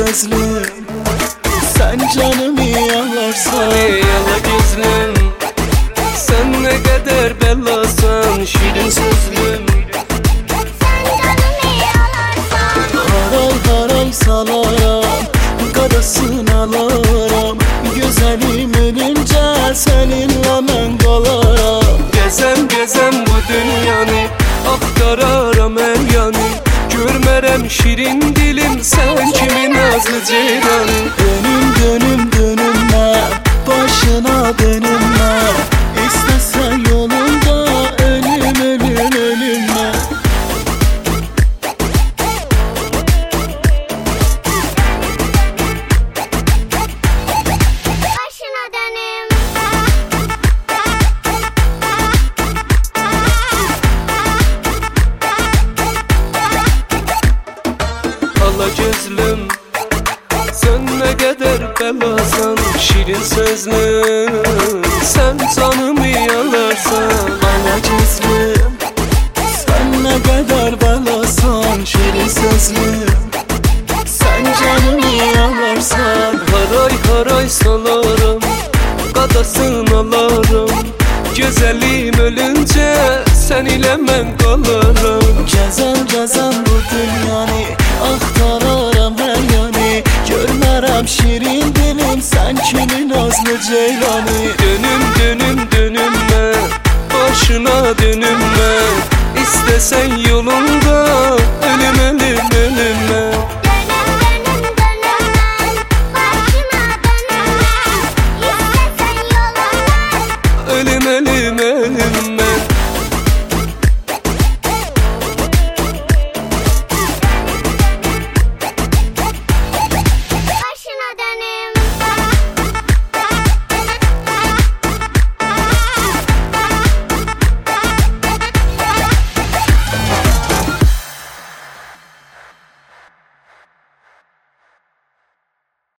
sözlüm. Sen canımı yalarsan yala gözlüm. Sen ne kadar bellasan şirin sözlüm. haray haray salaram, qadasını alaram. Gözəlim ölüncə səninlə mən qalaram. Gezem gezem bu dünyanı, axtararam her yanı. Görmərəm şirin dilim, sen kimin nazlı ceylanı. Dönüm dönüm dönümlə, başına dönümlə. İstəsən yolunda ölüm ölüm ölümlə. Başına dönüm. Ala gözlüm, sen ne kadar belasan şirin sözlüm. Sen canımı yalarsan Ala gözlüm, sən nə qədər bəlasan şirin sözlüm. Sən canımı yalarsan. haray haray salaram, qadasını alaram. Gözəlim ölüncə sen ilə mən qalaram. Gəzəm gəzəm bu dünyanı, axtararam hər yanı. Görmərəm şirin dilim, sən kimi nazlı ceylanı. Dönüm dönüm dönümme, başına dönümme. İstesen yolunda